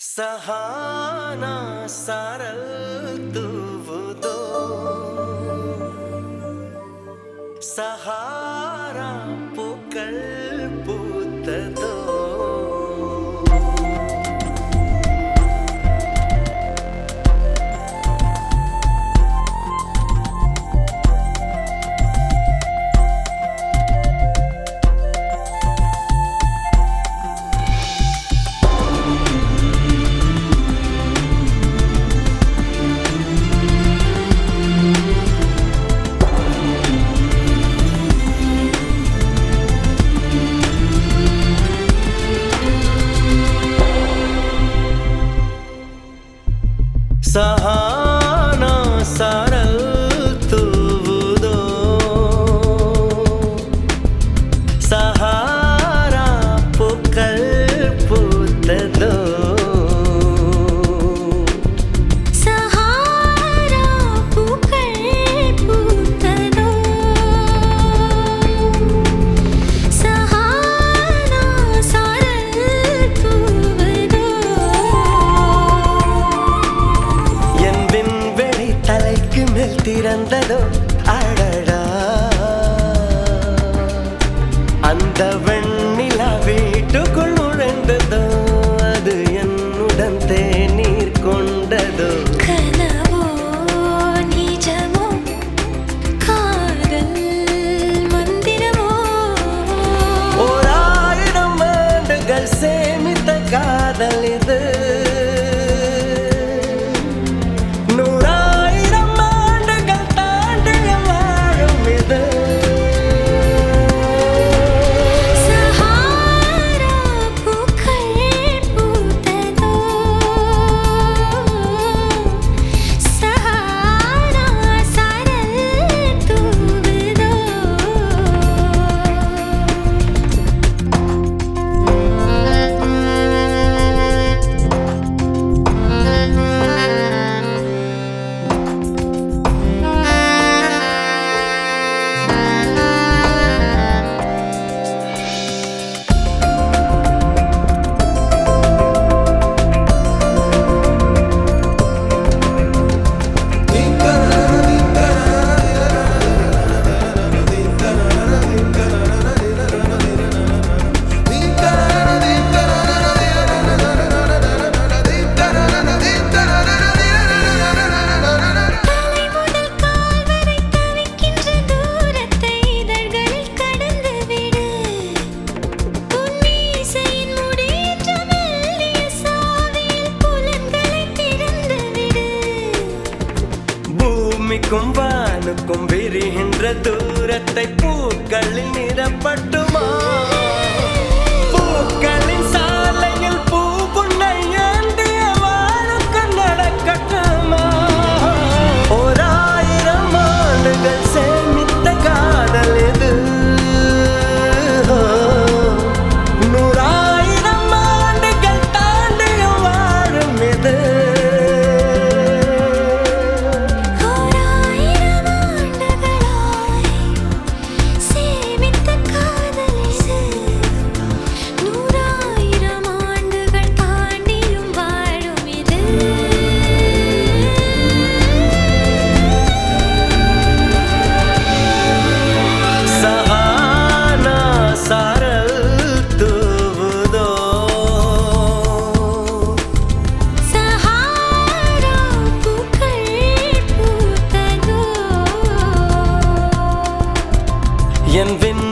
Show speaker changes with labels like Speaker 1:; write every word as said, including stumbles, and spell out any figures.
Speaker 1: सहाना सारल तूवुदो सहारा पूक्कल पूत्तदो सहाना सारल तूवुदो सहारा पूक्कल पूत्तदो
Speaker 2: सहारा पूक्कल पूत्तदो सहाना सारल तूवुदो
Speaker 1: தலைக்கு மேல் திறந்ததோ அடடா அந்த வெண்ணிலா வீட்டுக்குள் நுழைந்ததோ அது என்னுடன் தேநீர் கொண்டதோ
Speaker 2: கனவோ நிஜமோ காதல் மந்திரமோ
Speaker 1: ஓராயிரம் ஆண்டுகள் சேமித்த காதல் இது பூமிக்கும் வானுக்கும் விரிகின்ற தூரத்தை பூக்களில் நிரப்பட்டுமா பூக்களின் சாலையில் பூ புன்னை ஏந்திய வானுக்கு நடக்கட்டுமா ஓராயிரம் ஆண்டுகள் சேமித்த காதல் இது நூறாயிரம் ஆண்டுகள் தாண்டியும் வாழும் இது என்